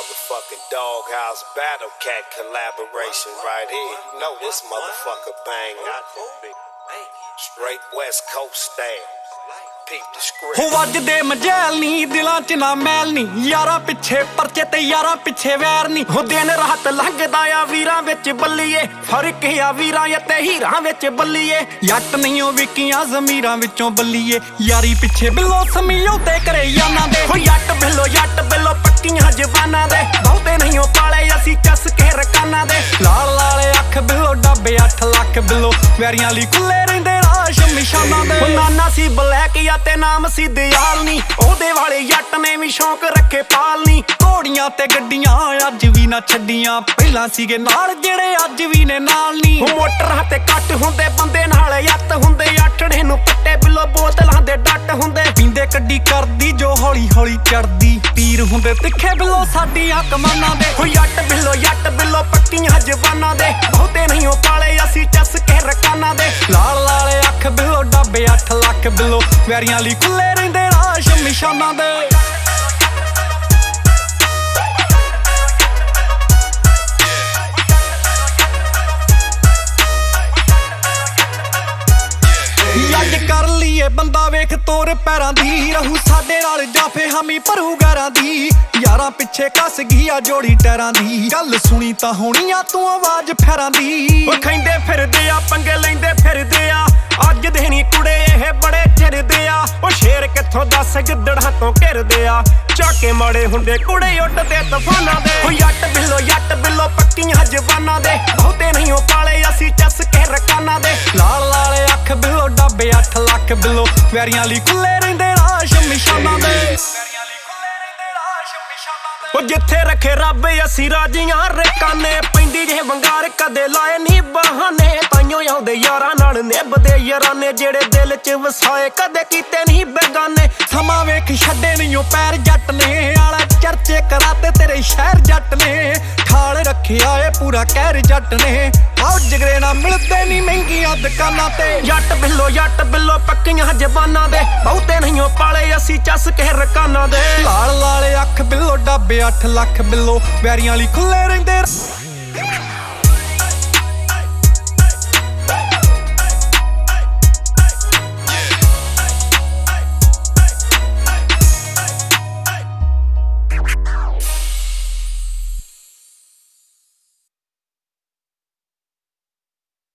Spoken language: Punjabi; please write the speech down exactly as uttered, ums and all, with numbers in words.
motherfucking Doghouse Battle Cat collaboration right here. You know this motherfucker bang out. Straight West Coast style. ਹੋ ਵੱਜਦੇ ਮਜੈਲ ਨੀ ਦਿਲਾਂ ਚ ਨਾ ਮੈਲ ਨੀ ਯਾਰਾਂ ਪਿੱਛੇ ਪਰਚੇ ਤੇ ਯਾਰਾਂ ਪਿੱਛੇ ਵੈਰ ਨੀ ਹੋ ਦਿਨ ਰਾਤ ਲੰਘਦਾ ਆ ਵੀਰਾਂ ਵਿੱਚ ਬੱਲੀਏ ਫਰਕ ਆ ਵੀਰਾਂ ਤੇ ਹੀਰਾਂ ਵਿੱਚ ਬੱਲੀਏ ਜੱਟ ਨਹੀਂ ਉਹ ਵਿਕੀਆਂ ਜ਼ਮੀਰਾਂ ਵਿੱਚੋਂ ਬੱਲੀਏ ਯਾਰੀ ਪਿੱਛੇ ਬਿੱਲੋ ਸਮੀਓ ਤੇ ਕਰੇ ਯਾਨਾਂ ਦੇ ਹੋ ਜੱਟ ਬਿੱਲੋ ਜੱਟ ਬਿੱਲੋ ਪੱਕੀਆਂ ਜ਼ਬਾਨਾਂ ਦੇ ਬਹੁਤੇ ਨਹੀਂ ਉਹ ਪਾਲੇ ਅਸੀਂ ਚੱਸ ਕੇ ਰਕਾਨਾਂ ਦੇ ਲਾਲ ਲਾਲੇ ਅੱਖ ਬਿੱਲੋ ਡੱਬੇ ਅੱਠ ਲੱਖ ਬਿੱਲੋ ਵੈਰੀਆਂ ਲਈ ਖੁੱਲੇ ਰਹਿੰਦੇ ਰਾਸ਼ ਨਿਸ਼ਾਨਾਂ ਦੇ ਉਹ ਨਾਨਾ ਸੀ ਬਲੈਕ ਤੇ ਨਾਮ ਸੀ ਦਿਆਲ ਨੀ ਉਹਦੇ ਵਾਲੇ ਜੱਟ ਨੇ ਵੀ ਸ਼ੌਂਕ ਰੱਖੇ ਪਾਲ ਨੀ ਘੋੜੀਆਂ ਤੇ ਗੱਡੀਆਂ ਅੱਜ ਵੀ ਨਾ ਛੱਡੀਆਂ ਪਹਿਲਾਂ ਸੀਗੇ ਨਾਲ ਜਿਹੜੇ ਅੱਜ ਵੀ ਨੇ ਨਾਲ ਨੀ ਮੋਟਰਾਂ ਤੇ ਕੱਟ ਹੁੰਦੇ ਬੰਦੇ ਨਾਲ ਯੱਤ ਹੁੰਦੇ ਅੱਠੜੇ ਨੂੰ ਪੱਟੇ ਬਿੱਲੋ ਬੋਤਲਾਂ ਦੇ ਡੱਟ ਹੁੰਦੇ ਪੀਂਦੇ ਕੱਢੀ ਕਰਦੀ ਜੋ ਹੌਲੀ ਹੌਲੀ ਚੜਦੀ ਪੀਰ ਹੁੰਦੇ ਤਿੱਖੇ ਬਿੱਲੋ ਸਾਡੀਆਂ ਕਮਾਨਾਂ ਦੇ ਹੋ ਜੱਟ ਬਿੱਲੋ ਜੱਟ ਬਿੱਲੋ ਪੱਕੀਆਂ ਜ਼ਬਾਨਾਂ ਦੇ ਬਹੁਤੇ ਨਹੀਂ ਉਹ ਪਾਲੇ ਅਸੀਂ ਚੱਸ ਕੇ ਰਕਾਨਾਂ ਦੇ ਲਾਲ ਲਾਲੇ ਅੱਖ ਬਿੱਲੋ ਡੱਬੇ ਅੱਠ ਲੱਖ ਬਿੱਲੋ ਵੈਰੀਆਂ ਲਈ ਖੁੱਲੇ ਰਹਿੰਦੇ ਰਾਸ਼ ਨਿਸ਼ਾਨਾਂ ਦੇ ਅੱਜ ਕਰ ਲਈਏ ਬੰਦਾ ਵੇਖ ਤੋਰ ਪੈਰਾਂ ਦੀ ਰਹੂ ਸਾਡੇ ਨਾਲ ਜਾਫੇ ਹਾਮੀ ਭਰੂ ਗਾਰਾਂ ਦੀ ਯਾਰਾਂ ਪਿੱਛੇ ਕੱਸ ਗਈ ਆ ਜੋੜੀ ਟੈਰਾਂ ਦੀ ਗੱਲ ਸੁਣੀ ਤਾਂ ਹੋਣੀ ਆ ਤੂੰ ਆਵਾਜ਼ ਫੈਰਾਂ ਦੀ ਉਹ ਖੈਂਦੇ ਫਿਰਦੇ ਆ ਪੰਗੇ ਲੈਂਦੇ ਫਿਰਦੇ ਆ ਅੱਜ ਦੇਣੀ ਕੁੜੇ ਇਹ ਬੜੇ ਚਿਰਦੇ ਆ ਉਹ ਸ਼ੇਰ ਕਿੱਥੋਂ ਦੱਸ ਗਿੱਦੜਾਂ ਤੋਂ ਘਿਰਦੇ ਆ ਚਾਕੇ ਮਾੜੇ ਹੁੰਦੇ ਕੁੜੇ ਉੱਡਦੇ ਤੂਫਾਨਾਂ ਦੇ ਉਹ ਜੱਟ ਬਿੱਲੋ ਜੱਟ ਬਿੱਲੋ ਪੱਕੀਆਂ ਜ਼ਬਾਨਾਂ ਦੇ ਬਹੁਤੇ ਨਹੀਂ ਉਹ ਪਾਲੇ ਅਸੀਂ ਚੱਸ ਕੇ ਰਕਾਨਾਂ ਦੇ ਲਾਲ ਲਾਲੇ ਅੱਖ ਬਿੱਲੋ ਡੱਬੇ ਅੱਠ ਲੱਖ ਬਿੱਲੋ ਵੈਰੀਆਂ ਲਈ ਖੁੱਲੇ ਰਹਿੰਦੇ ਰਾਸ਼ ਨਿਸ਼ਾਨਾਂ ਦੇ ਉਹ ਜਿੱਥੇ ਰੱਖੇ ਰੱਬ ਅਸੀਂ ਰਾਜੀਆਂ ਰਕਾਨੇ ਪੈਂਦੀ ਜੇ ਵੰਗਾਰ ਕਦੇ ਲਾਏ ਨਹੀਂ ਬਹਾਨੇ ਤਾਈਓ ਆਉਂਦੇ ਯਾਰਾਂ ਨਾਲ ਨਿਭਦੇ ਯਾਰਾਨੇ ਜਿਹੜੇ ਦਿਲ ਚ ਵਸਾਏ ਕਦੇ ਕੀਤੇ ਨਹੀਂ ਬੇਗਾਨੇ ਸਮਾਂ ਵੇਖ ਛੱਡੇ ਨਹੀਂ ਉਹ ਪੈਰ ਜੱਟ ਨੇ ਆਲਾ ਚਰਚੇ ਕਰਾਤੇ ਤੇਰੇ ਸ਼ਹਿਰ ਜੱਟ ਨੇ ਠਾਲ ਰੱਖਿਆ ਏ ਪੂਰਾ ਕਹਿਰ ਜੱਟ ਨੇ ਆਓ ਜਿਗਰੇ ਨਾ ਮਿਲਦੇ ਨਹੀਂ ਮਹਿੰਗੀਆਂ ਦੁਕਾਨਾਂ ਤੇ ਜੱਟ ਬਿੱਲੋ ਜੱਟ ਬਿੱਲੋ ਪੱਕੀਆਂ ਜ਼ਬਾਨਾਂ ਦੇ ਬਹੁਤੇ ਨਹੀਂ ਉਹ ਪਾਲੇ ਅਸੀਂ ਚੱਸ ਕੇ ਰਕਾਨਾਂ ਦੇ ਲਾਲ ਲਾਲੇ ਅੱਖ ਬਿੱਲੋ ਡੱਬੇ ਅੱਠ ਲੱਖ ਬਿੱਲੋ ਵੈਰੀਆਂ ਲਈ ਖੁੱਲੇ ਰਹਿੰਦੇ